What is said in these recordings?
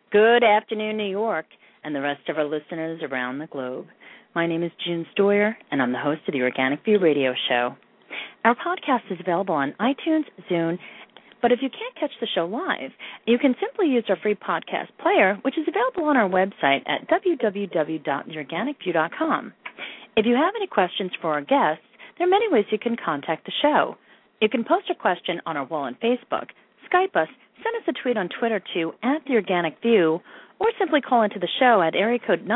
Good afternoon, New York, and the rest of our listeners around the globe. My name is June Stoyer, and I'm the host of the Organic View Radio Show. Our podcast is available on iTunes, Zune, but if you can't catch the show live, you can simply use our free podcast player, which is available on our website at www.theorganicview.com. If you have any questions for our guests, there are many ways you can contact the show. You can post a question on our wall on Facebook, Skype us, send us a tweet on Twitter to @TheOrganicView, or simply call into the show at area code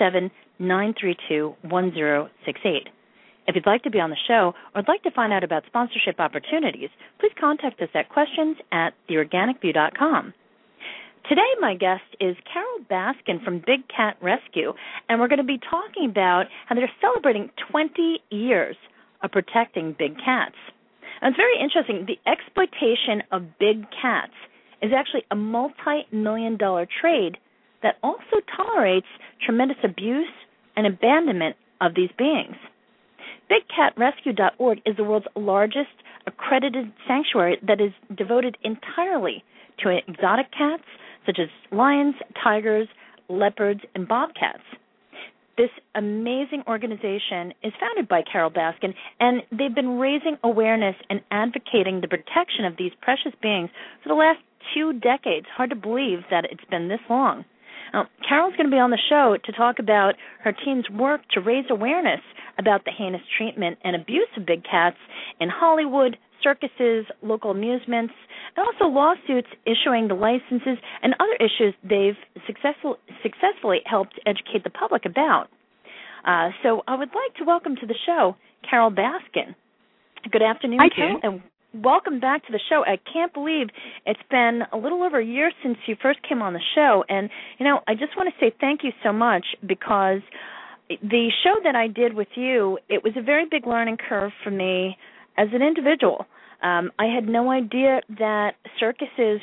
917-932-1068. If you'd like to be on the show or would like to find out about sponsorship opportunities, please contact us at questions@TheOrganicView.com. Today, my guest is Carol Baskin from Big Cat Rescue, and we're going to be talking about how they're celebrating 20 years of protecting big cats. And it's very interesting. The exploitation of big cats is actually a multi-million-dollar trade that also tolerates tremendous abuse and abandonment of these beings. BigCatRescue.org is the world's largest accredited sanctuary that is devoted entirely to exotic cats such as lions, tigers, leopards, and bobcats. This amazing organization is founded by Carol Baskin, and they've been raising awareness and advocating the protection of these precious beings for the last 2 decades. Hard to believe that it's been this long. Now, Carol's going to be on the show to talk about her team's work to raise awareness about the heinous treatment and abuse of big cats in Hollywood, circuses, local amusements, and also lawsuits issuing the licenses and other issues they've successfully helped educate the public about. So I would like to welcome to the show Carol Baskin. Good afternoon, Carol, and welcome back to the show. I can't believe it's been a little over a year since you first came on the show, and, I just want to say thank you so much because the show that I did with you, it was a very big learning curve for me as an individual. I had no idea that circuses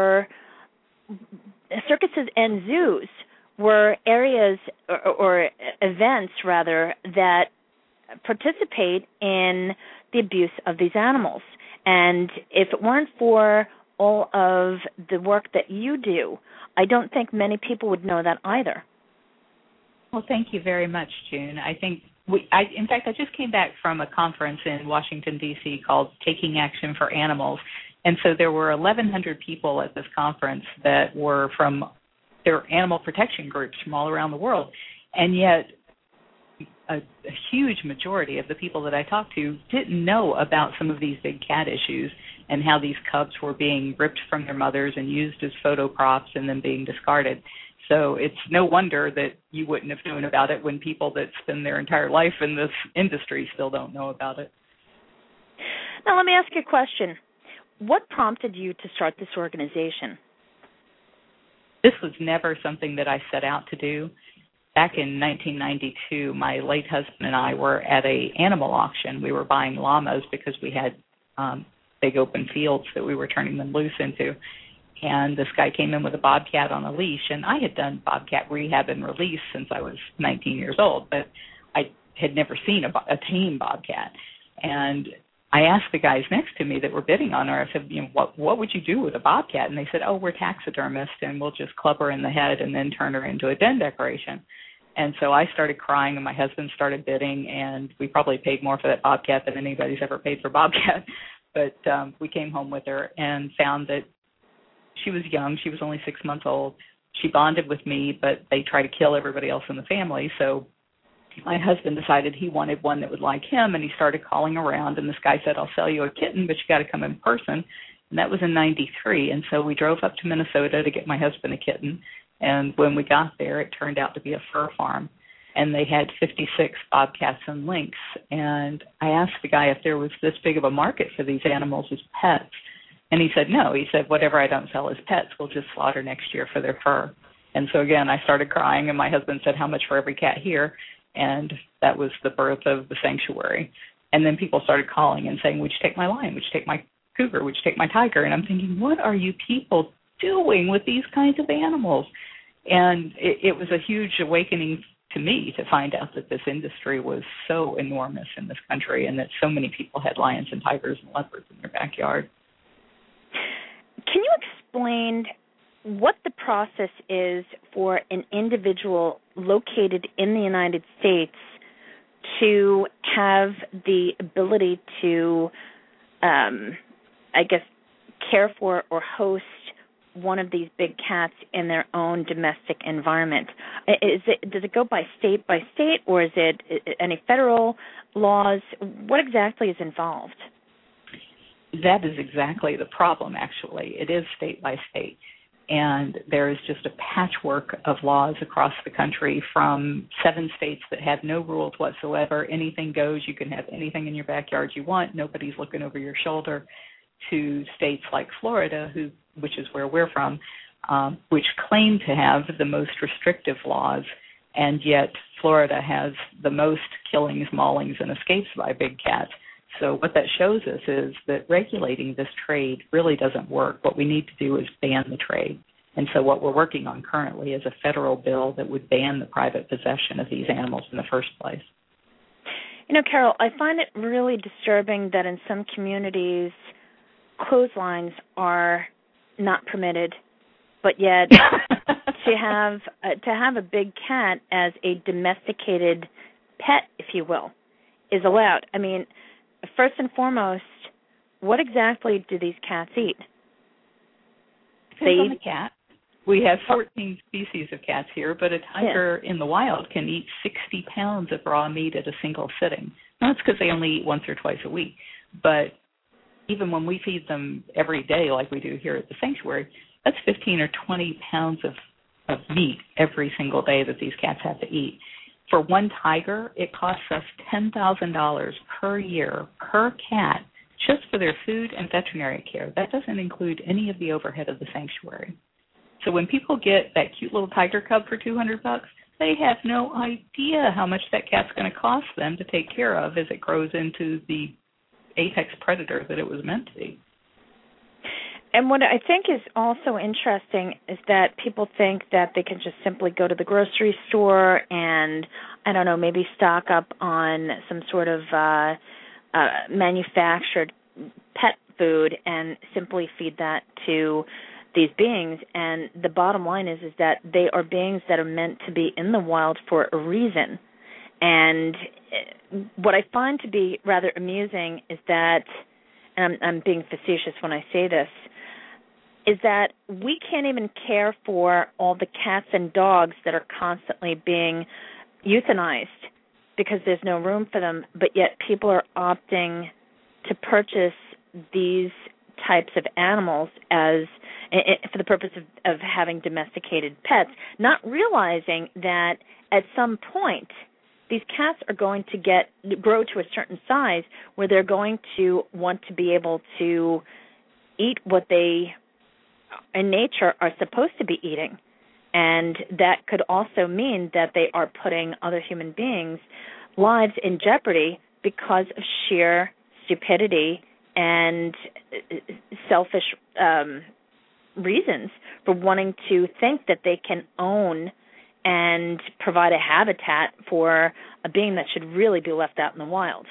and zoos were areas or events, rather, that participate in the abuse of these animals. And if it weren't for all of the work that you do, I don't think many people would know that either. Well, thank you very much, June. I think in fact, I just came back from a conference in Washington, D.C. called Taking Action for Animals. And so there were 1,100 people at this conference that were from their animal protection groups from all around the world. And yet a huge majority of the people that I talked to didn't know about some of these big cat issues and how these cubs were being ripped from their mothers and used as photo props and then being discarded. So it's no wonder that you wouldn't have known about it when people that spend their entire life in this industry still don't know about it. Now, let me ask you a question. What prompted you to start this organization? This was never something that I set out to do. Back in 1992, my late husband and I were at an animal auction. We were buying llamas because we had big open fields that we were turning them loose into. And this guy came in with a bobcat on a leash, and I had done bobcat rehab and release since I was 19 years old, but I had never seen a tame bobcat. And I asked the guys next to me that were bidding on her, I said, what would you do with a bobcat? And they said, we're taxidermists, and we'll just club her in the head and then turn her into a den decoration. And so I started crying, and my husband started bidding, and we probably paid more for that bobcat than anybody's ever paid for bobcat. But we came home with her and found that she was young. She was only 6 months old. She bonded with me, but they try to kill everybody else in the family. So my husband decided he wanted one that would like him, and he started calling around. And this guy said, I'll sell you a kitten, but you got to come in person. And that was in 93. And so we drove up to Minnesota to get my husband a kitten. And when we got there, it turned out to be a fur farm. And they had 56 bobcats and lynx. And I asked the guy if there was this big of a market for these animals as pets. And he said, no. He said, whatever I don't sell as pets, we'll just slaughter next year for their fur. And so, again, I started crying, and my husband said, how much for every cat here? And that was the birth of the sanctuary. And then people started calling and saying, would you take my lion? Would you take my cougar? Would you take my tiger? And I'm thinking, what are you people doing with these kinds of animals? And it was a huge awakening to me to find out that this industry was so enormous in this country and that so many people had lions and tigers and leopards in their backyard. Can you explain what the process is for an individual located in the United States to have the ability to, care for or host one of these big cats in their own domestic environment. Does it go by state, or is it any federal laws? What exactly is involved? That is exactly the problem, actually. It is state by state. And there is just a patchwork of laws across the country, from 7 states that have no rules whatsoever. Anything goes. You can have anything in your backyard you want. Nobody's looking over your shoulder, to states like Florida, which is where we're from, which claim to have the most restrictive laws, and yet Florida has the most killings, maulings, and escapes by big cats. So what that shows us is that regulating this trade really doesn't work. What we need to do is ban the trade. And so what we're working on currently is a federal bill that would ban the private possession of these animals in the first place. You know, Carol, I find it really disturbing that in some communities, clotheslines are not permitted, but yet to have a big cat as a domesticated pet, if you will, is allowed. I mean, first and foremost, what exactly do these cats eat? Depends on the cat. We have 14 species of cats here, but a tiger in the wild can eat 60 pounds of raw meat at a single sitting. Now, that's because they only eat once or twice a week, but even when we feed them every day like we do here at the sanctuary, that's 15 or 20 pounds of meat every single day that these cats have to eat. For one tiger, it costs us $10,000 per year per cat just for their food and veterinary care. That doesn't include any of the overhead of the sanctuary. So when people get that cute little tiger cub for $200, they have no idea how much that cat's going to cost them to take care of as it grows into the apex predator that it was meant to be. And what I think is also interesting is that people think that they can just simply go to the grocery store and, I don't know, maybe stock up on some sort of manufactured pet food and simply feed that to these beings. And the bottom line is that they are beings that are meant to be in the wild for a reason. And what I find to be rather amusing is that, and I'm being facetious when I say this, is that we can't even care for all the cats and dogs that are constantly being euthanized because there's no room for them, but yet people are opting to purchase these types of animals as for the purpose of having domesticated pets, not realizing that at some point these cats are going to grow to a certain size where they're going to want to be able to eat what they in nature are supposed to be eating. And that could also mean that they are putting other human beings' lives in jeopardy because of sheer stupidity and selfish reasons for wanting to think that they can own and provide a habitat for a being that should really be left out in the wild.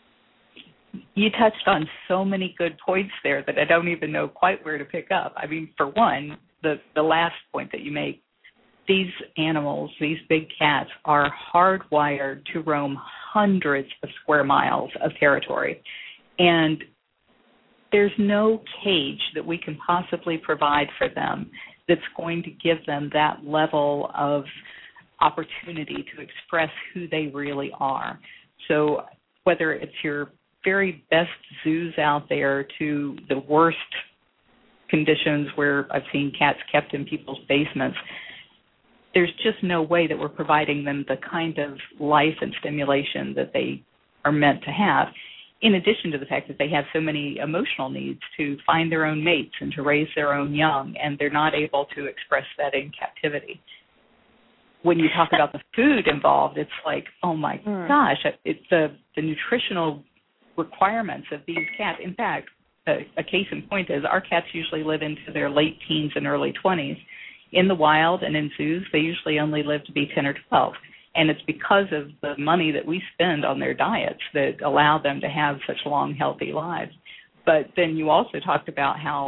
You touched on so many good points there that I don't even know quite where to pick up. I mean, for one, the last point that you make, these animals, these big cats, are hardwired to roam hundreds of square miles of territory. And there's no cage that we can possibly provide for them that's going to give them that level of opportunity to express who they really are. So whether it's your very best zoos out there to the worst conditions where I've seen cats kept in people's basements, there's just no way that we're providing them the kind of life and stimulation that they are meant to have, in addition to the fact that they have so many emotional needs to find their own mates and to raise their own young, and they're not able to express that in captivity. When you talk about the food involved, it's like, oh my gosh, it's the nutritional requirements of these cats. In fact, a case in point is our cats usually live into their late teens and early 20s. In the wild and in zoos, they usually only live to be 10 or 12. And it's because of the money that we spend on their diets that allow them to have such long, healthy lives. But then you also talked about how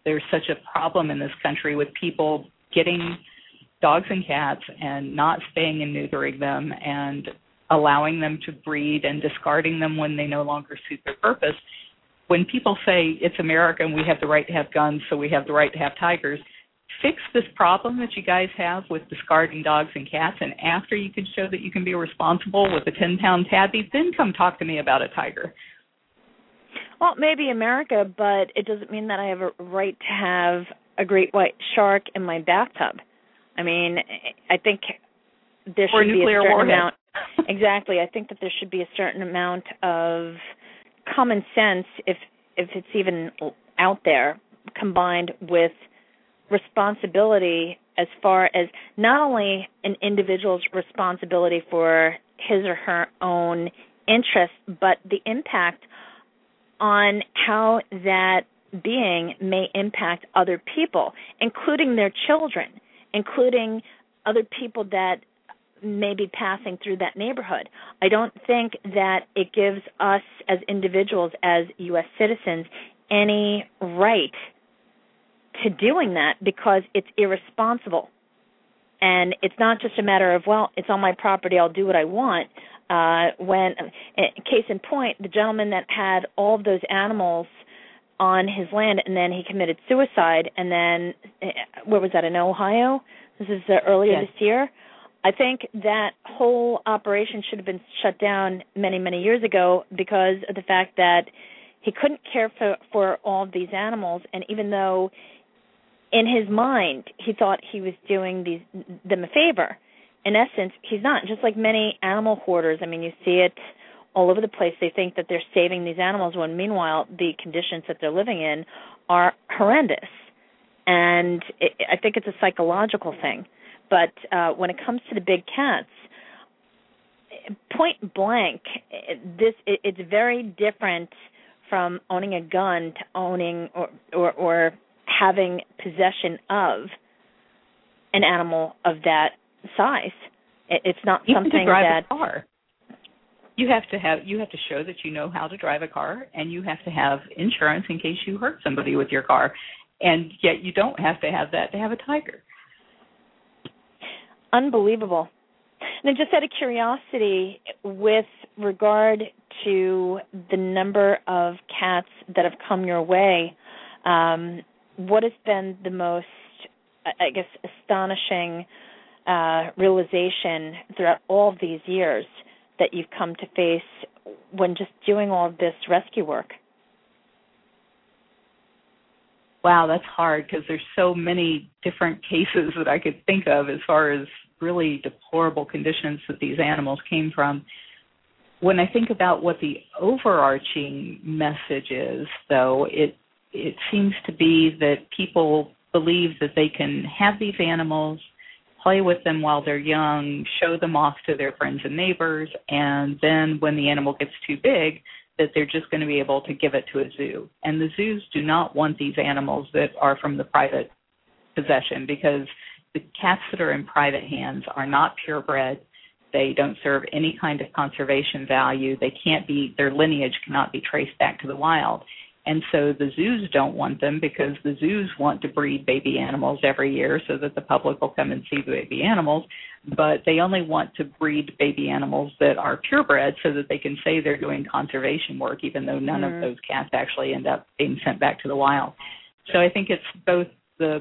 there's such a problem in this country with people getting dogs and cats and not spaying and neutering them and allowing them to breed and discarding them when they no longer suit their purpose. When people say it's America and we have the right to have guns, so we have the right to have tigers, fix this problem that you guys have with discarding dogs and cats, and after you can show that you can be responsible with a 10-pound tabby, then come talk to me about a tiger. Well, maybe America, but it doesn't mean that I have a right to have a great white shark in my bathtub. I mean, I think there should be a certain amount. Exactly. I think that there should be a certain amount of common sense, if it's even out there, combined with responsibility as far as not only an individual's responsibility for his or her own interests, but the impact on how that being may impact other people, including their children, including other people that may be passing through that neighborhood. I don't think that it gives us as individuals, as U.S. citizens, any right to doing that because it's irresponsible. And it's not just a matter of, well, it's on my property, I'll do what I want. Case in point, the gentleman that had all of those animals on his land and then he committed suicide, and then, where was that, in Ohio? This is earlier this year. I think that whole operation should have been shut down many, many years ago because of the fact that he couldn't care for all of these animals, and even though in his mind he thought he was doing them a favor, in essence, he's not. Just like many animal hoarders, I mean, you see it all over the place. They think that they're saving these animals when, meanwhile, the conditions that they're living in are horrendous. And I think it's a psychological thing. But when it comes to the big cats, point blank, it's very different from owning a gun to owning or having possession of an animal of that size. It's not something to drive that a car. You have to show that you know how to drive a car, and you have to have insurance in case you hurt somebody with your car, and yet you don't have to have that to have a tiger. Unbelievable. And just out of curiosity, with regard to the number of cats that have come your way, what has been the most, I guess, astonishing realization throughout all of these years that you've come to face when just doing all of this rescue work? Wow, that's hard because there's so many different cases that I could think of as far as really deplorable conditions that these animals came from. When I think about what the overarching message is, though, it seems to be that people believe that they can have these animals, play with them while they're young, show them off to their friends and neighbors, and then when the animal gets too big, that they're just going to be able to give it to a zoo. And the zoos do not want these animals that are from the private possession, because the cats that are in private hands are not purebred. They don't serve any kind of conservation value. Their lineage cannot be traced back to the wild. And so the zoos don't want them because the zoos want to breed baby animals every year so that the public will come and see the baby animals, but they only want to breed baby animals that are purebred so that they can say they're doing conservation work, even though none of those cats actually end up being sent back to the wild. So I think it's both the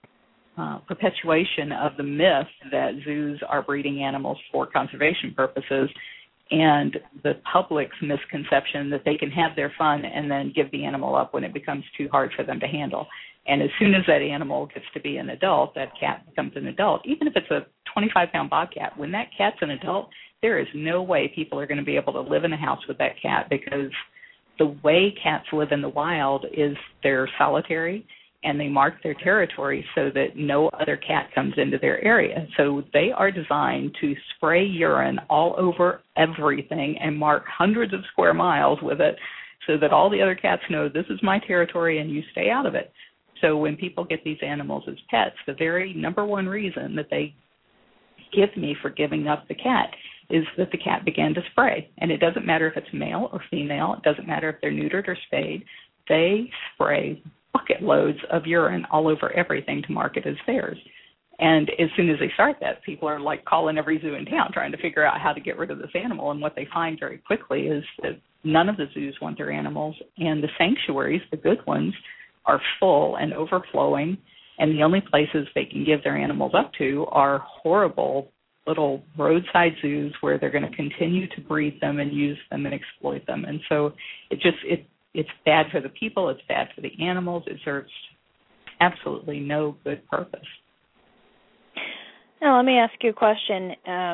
perpetuation of the myth that zoos are breeding animals for conservation purposes and the public's misconception that they can have their fun and then give the animal up when it becomes too hard for them to handle. And as soon as that animal gets to be an adult, that cat becomes an adult. Even if it's a 25-pound bobcat, when that cat's an adult, there is no way people are going to be able to live in a house with that cat, because the way cats live in the wild is they're solitary and they mark their territory so that no other cat comes into their area. So they are designed to spray urine all over everything and mark hundreds of square miles with it so that all the other cats know this is my territory and you stay out of it. So when people get these animals as pets, the very number one reason that they give me for giving up the cat is that the cat began to spray. And it doesn't matter if it's male or female. It doesn't matter if they're neutered or spayed. They spray bucket loads of urine all over everything to market as theirs. And as soon as they start that, people are like calling every zoo in town trying to figure out how to get rid of this animal. And what they find very quickly is that none of the zoos want their animals, and the sanctuaries, the good ones, are full and overflowing, and the only places they can give their animals up to are horrible little roadside zoos where they're going to continue to breed them and use them and exploit them. And so it's bad for the people, it's bad for the animals, it serves absolutely no good purpose. Now, let me ask you a question.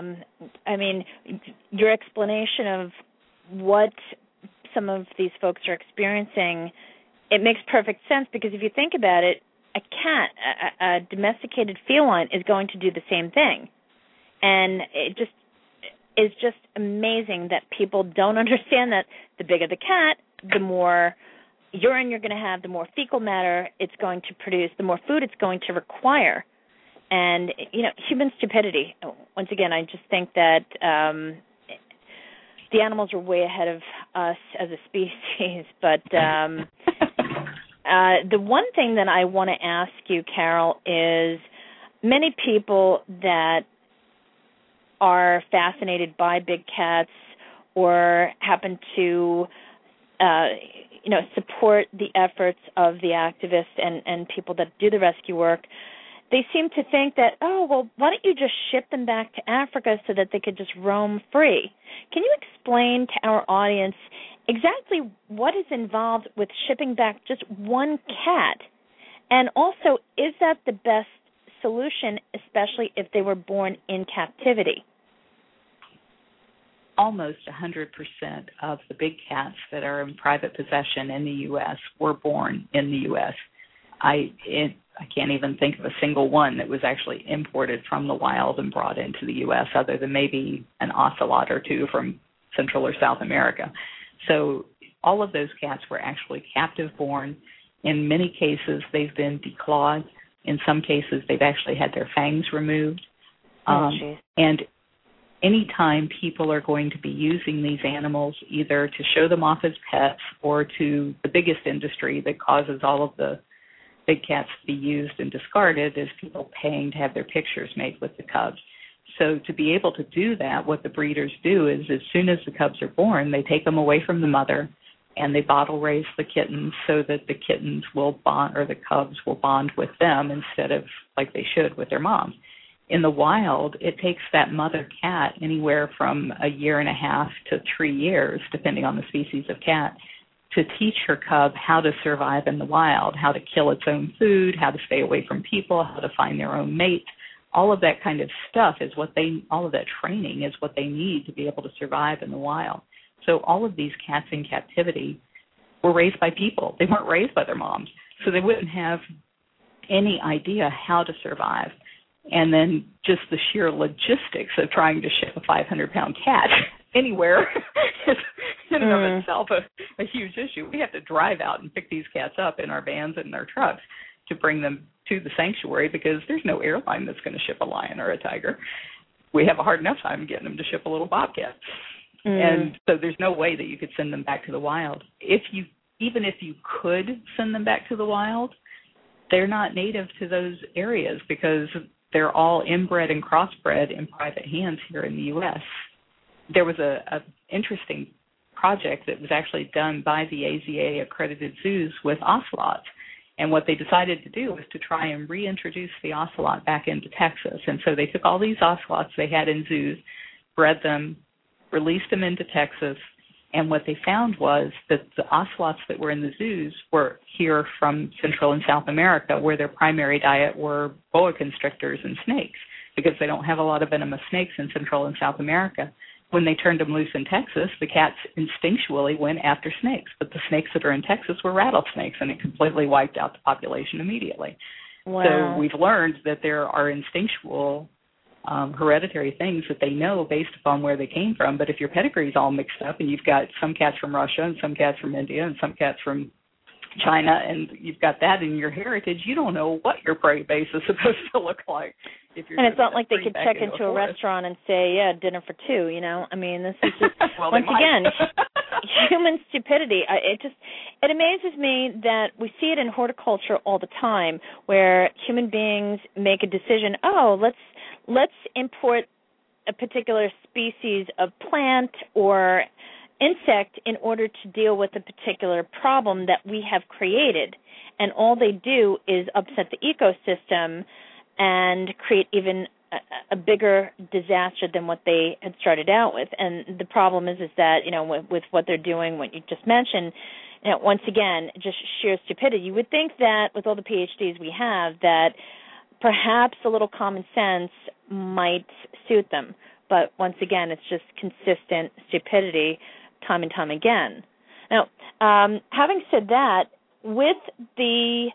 Your explanation of what some of these folks are experiencing, it makes perfect sense, because if you think about it, a cat, a domesticated feline, is going to do the same thing. And it is just amazing that people don't understand that the bigger the cat, the more urine you're going to have, the more fecal matter it's going to produce, the more food it's going to require. And, human stupidity. Once again, I just think that the animals are way ahead of us as a species. But the one thing that I want to ask you, Carol, is many people that are fascinated by big cats or happen to, support the efforts of the activists and people that do the rescue work, they seem to think that, why don't you just ship them back to Africa so that they could just roam free? Can you explain to our audience exactly what is involved with shipping back just one cat? And also, is that the best solution, especially if they were born in captivity? Almost 100% of the big cats that are in private possession in the U.S. were born in the U.S. I can't even think of a single one that was actually imported from the wild and brought into the U.S. other than maybe an ocelot or two from Central or South America. So all of those cats were actually captive born. In many cases, they've been declawed. In some cases, they've actually had their fangs removed. And anytime people are going to be using these animals either to show them off as pets or to the biggest industry that causes all of the big cats to be used and discarded is people paying to have their pictures made with the cubs. So to be able to do that, what the breeders do is as soon as the cubs are born, they take them away from the mother and they bottle raise the kittens so that the kittens will bond, or the cubs will bond with them instead of like they should with their moms. In the wild, it takes that mother cat anywhere from 1.5 years to 3 years, depending on the species of cat, to teach her cub how to survive in the wild, how to kill its own food, how to stay away from people, how to find their own mate. All of that kind of stuff is all of that training is what they need to be able to survive in the wild. So all of these cats in captivity were raised by people. They weren't raised by their moms, so they wouldn't have any idea how to survive. And then just the sheer logistics of trying to ship a 500-pound cat anywhere is in and of itself a huge issue. We have to drive out and pick these cats up in our vans and in our trucks to bring them to the sanctuary because there's no airline that's going to ship a lion or a tiger. We have a hard enough time getting them to ship a little bobcat. And so there's no way that you could send them back to the wild. Even if you could send them back to the wild, they're not native to those areas because they're all inbred and crossbred in private hands here in the U.S. There was a interesting project that was actually done by the AZA accredited zoos with ocelots. And what they decided to do was to try and reintroduce the ocelot back into Texas. And so they took all these ocelots they had in zoos, bred them, released them into Texas, and what they found was that the ocelots that were in the zoos were here from Central and South America, where their primary diet were boa constrictors and snakes, because they don't have a lot of venomous snakes in Central and South America. When they turned them loose in Texas, the cats instinctually went after snakes, but the snakes that are in Texas were rattlesnakes, and it completely wiped out the population immediately. Wow. So we've learned that there are instinctual hereditary things that they know based upon where they came from. But if your pedigree is all mixed up and you've got some cats from Russia and some cats from India and some cats from China and you've got that in your heritage, you don't know what your prey base is supposed to look like. And it's not like they could check into a restaurant and say, yeah, dinner for two, you know? I mean, this is just, well, once again, human stupidity. It amazes me that we see it in horticulture all the time, where human beings make a decision. Oh, let's import a particular species of plant or insect in order to deal with a particular problem that we have created. And all they do is upset the ecosystem and create even a bigger disaster than what they had started out with. And the problem is that, with what they're doing, what you just mentioned, once again, just sheer stupidity. You would think that with all the PhDs we have, that perhaps a little common sense might suit them. But once again, it's just consistent stupidity time and time again. Now, having said that, with the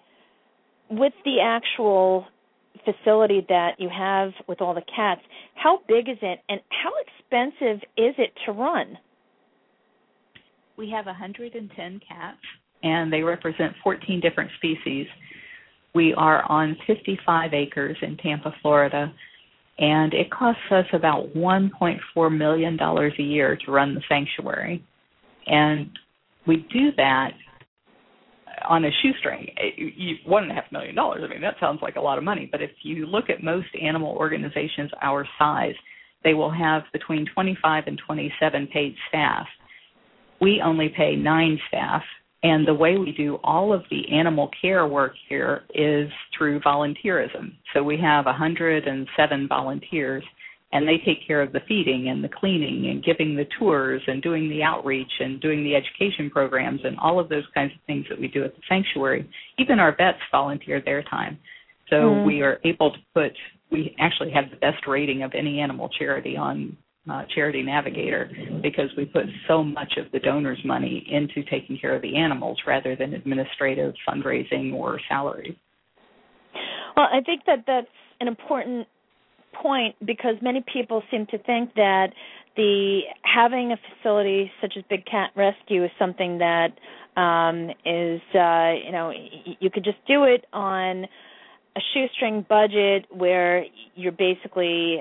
actual facility that you have with all the cats, how big is it and how expensive is it to run? We have 110 cats, and they represent 14 different species. We are on 55 acres in Tampa, Florida, and it costs us about $1.4 million a year to run the sanctuary. And we do that on a shoestring. $1.5 million. I mean, that sounds like a lot of money. But if you look at most animal organizations our size, they will have between 25 and 27 paid staff. We only pay 9 staff. And the way we do all of the animal care work here is through volunteerism. So we have 107 volunteers, and they take care of the feeding and the cleaning and giving the tours and doing the outreach and doing the education programs and all of those kinds of things that we do at the sanctuary. Even our vets volunteer their time. So we are able to we actually have the best rating of any animal charity on Charity Navigator, because we put so much of the donors' money into taking care of the animals rather than administrative, fundraising, or salaries. Well, I think that that's an important point, because many people seem to think that having a facility such as Big Cat Rescue is something that is, you could just do it on a shoestring budget where you're basically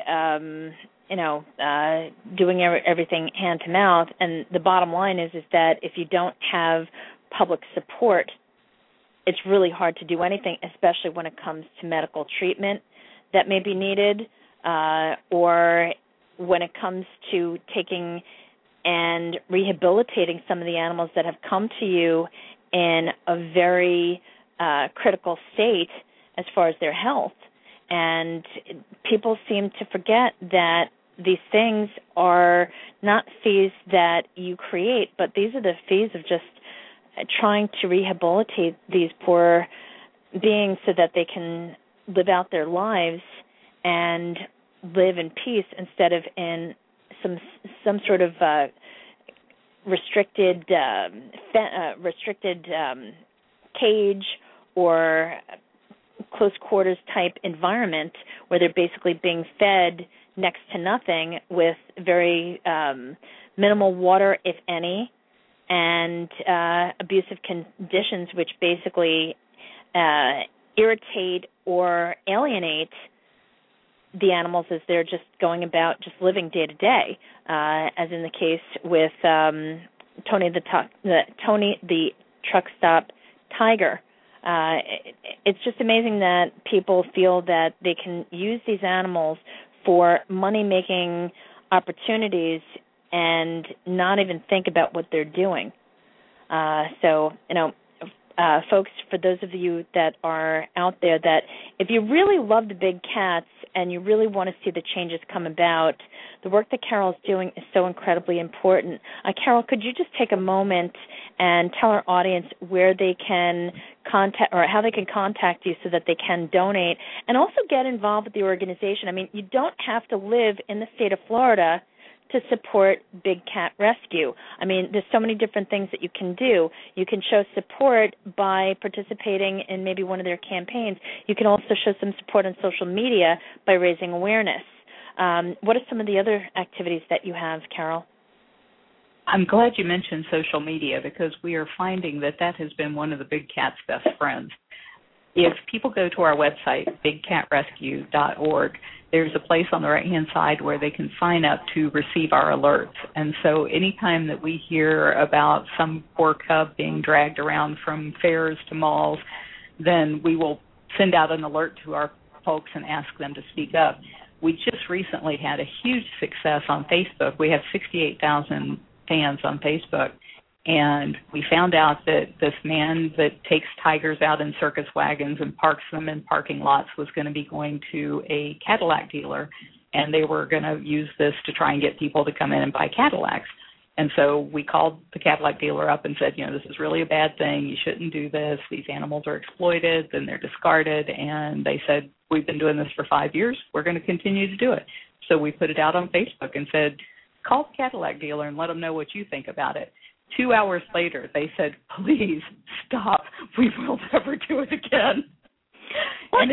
doing everything hand to mouth. And the bottom line is that if you don't have public support, it's really hard to do anything, especially when it comes to medical treatment that may be needed, or when it comes to taking and rehabilitating some of the animals that have come to you in a very critical state as far as their health. And people seem to forget that these things are not fees that you create, but these are the fees of just trying to rehabilitate these poor beings so that they can live out their lives and live in peace instead of in some sort of restricted cage or close quarters type environment where they're basically being fed next to nothing with very minimal water, if any, and abusive conditions which basically irritate or alienate the animals as they're just going about just living day to day, as in the case with Tony the truck stop tiger. It's just amazing that people feel that they can use these animals for money-making opportunities and not even think about what they're doing. Folks, for those of you that are out there, that if you really love the big cats and you really want to see the changes come about, the work that Carol's doing is so incredibly important. Carol, could you just take a moment and tell our audience where they can contact, or how they can contact you so that they can donate and also get involved with the organization? I mean, you don't have to live in the state of Florida to support Big Cat Rescue. I mean, there's so many different things that you can do. You can show support by participating in maybe one of their campaigns. You can also show some support on social media by raising awareness. What are some of the other activities that you have, Carol? I'm glad you mentioned social media, because we are finding that has been one of the Big Cat's best friends. if people go to our website, bigcatrescue.org, there's a place on the right-hand side where they can sign up to receive our alerts. And so anytime that we hear about some poor cub being dragged around from fairs to malls, then we will send out an alert to our folks and ask them to speak up. We just recently had a huge success on Facebook. We have 68,000 fans on Facebook. And we found out that this man that takes tigers out in circus wagons and parks them in parking lots was going to be going to a Cadillac dealer, and they were going to use this to try and get people to come in and buy Cadillacs. And so we called the Cadillac dealer up and said, this is really a bad thing. You shouldn't do this. These animals are exploited, then they're discarded. And they said, we've been doing this for 5 years. We're going to continue to do it. So we put it out on Facebook and said, call the Cadillac dealer and let them know what you think about it. 2 hours later, they said, please stop. We will never do it again. Well,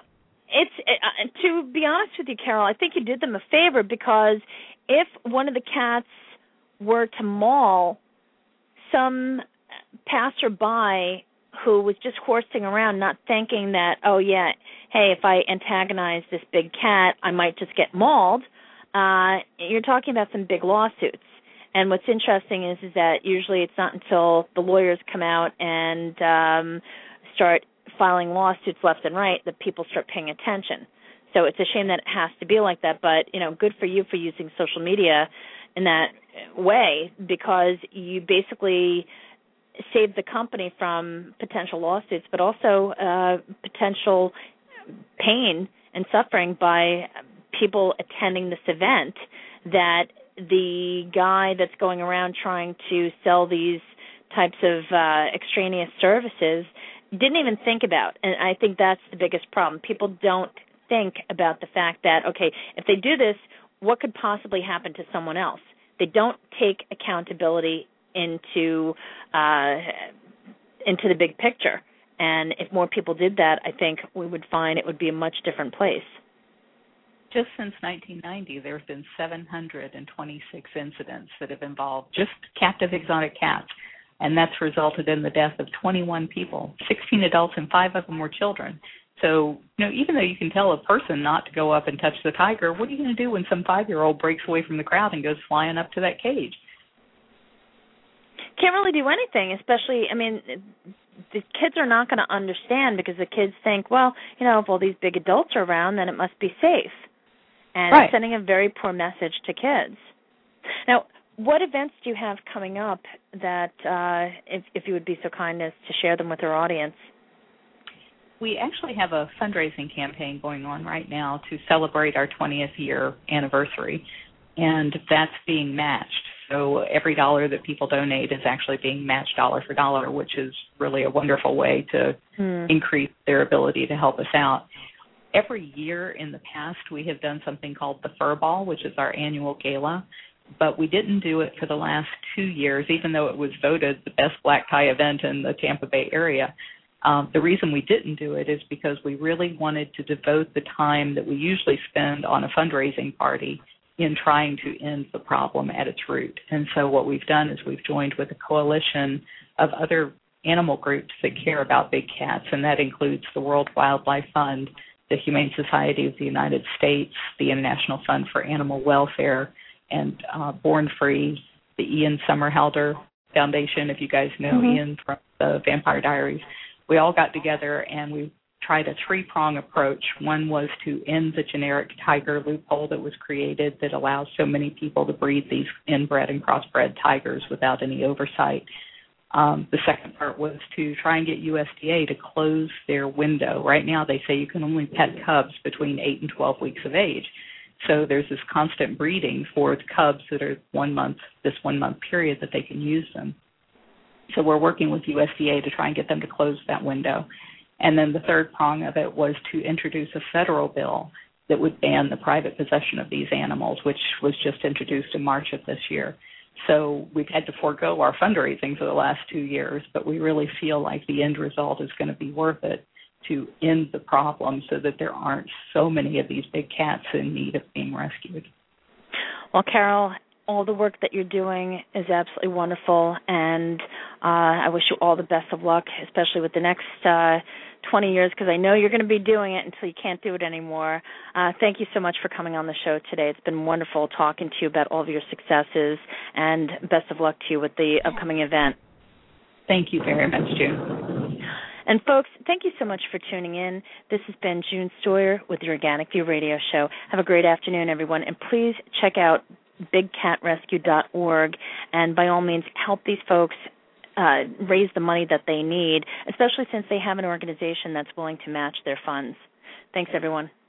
to be honest with you, Carol, I think you did them a favor, because if one of the cats were to maul some passerby who was just horsing around, not thinking that, hey, if I antagonize this big cat, I might just get mauled, you're talking about some big lawsuits. And what's interesting is that usually it's not until the lawyers come out and start filing lawsuits left and right that people start paying attention. So it's a shame that it has to be like that, but, good for you for using social media in that way, because you basically saved the company from potential lawsuits, but also potential pain and suffering by people attending this event that the guy that's going around trying to sell these types of extraneous services didn't even think about. And I think that's the biggest problem. People don't think about the fact that, okay, if they do this, what could possibly happen to someone else? They don't take accountability into the big picture. And if more people did that, I think we would find it would be a much different place. Just since 1990, there have been 726 incidents that have involved just captive exotic cats, and that's resulted in the death of 21 people, 16 adults, and 5 of them were children. So, even though you can tell a person not to go up and touch the tiger, what are you going to do when some 5-year-old breaks away from the crowd and goes flying up to that cage? Can't really do anything, especially, the kids are not going to understand, because the kids think, well, if all these big adults are around, then it must be safe. And right. Sending a very poor message to kids. Now, what events do you have coming up that, if you would be so kind as to share them with our audience? We actually have a fundraising campaign going on right now to celebrate our 20th year anniversary, and that's being matched. So every dollar that people donate is actually being matched dollar for dollar, which is really a wonderful way to increase their ability to help us out. Every year in the past, we have done something called the Fur Ball, which is our annual gala, but we didn't do it for the last 2 years, even though it was voted the best black tie event in the Tampa Bay area. The reason we didn't do it is because we really wanted to devote the time that we usually spend on a fundraising party in trying to end the problem at its root. And so what we've done is we've joined with a coalition of other animal groups that care about big cats, and that includes the World Wildlife Fund, the Humane Society of the United States, the International Fund for Animal Welfare, and Born Free, the Ian Somerhalder Foundation, if you guys know Ian from the Vampire Diaries. We all got together and we tried a 3-prong approach. One was to end the generic tiger loophole that was created that allows so many people to breed these inbred and crossbred tigers without any oversight. The second part was to try and get USDA to close their window. Right now they say you can only pet cubs between 8 and 12 weeks of age. So there's this constant breeding for the cubs that are 1 month, this 1 month period that they can use them. So we're working with USDA to try and get them to close that window. And then the third prong of it was to introduce a federal bill that would ban the private possession of these animals, which was just introduced in March of this year. So we've had to forego our fundraising for the last 2 years, but we really feel like the end result is going to be worth it to end the problem so that there aren't so many of these big cats in need of being rescued. Well, Carol, all the work that you're doing is absolutely wonderful, and I wish you all the best of luck, especially with the next 20 years, because I know you're going to be doing it until you can't do it anymore. Thank you so much for coming on the show today. It's been wonderful talking to you about all of your successes, and best of luck to you with the upcoming event. Thank you very much, June. And, folks, thank you so much for tuning in. This has been June Stoyer with the Organic View Radio Show. Have a great afternoon, everyone, and please check out BigCatRescue.org, and by all means help these folks raise the money that they need, especially since they have an organization that's willing to match their funds. Thanks, everyone.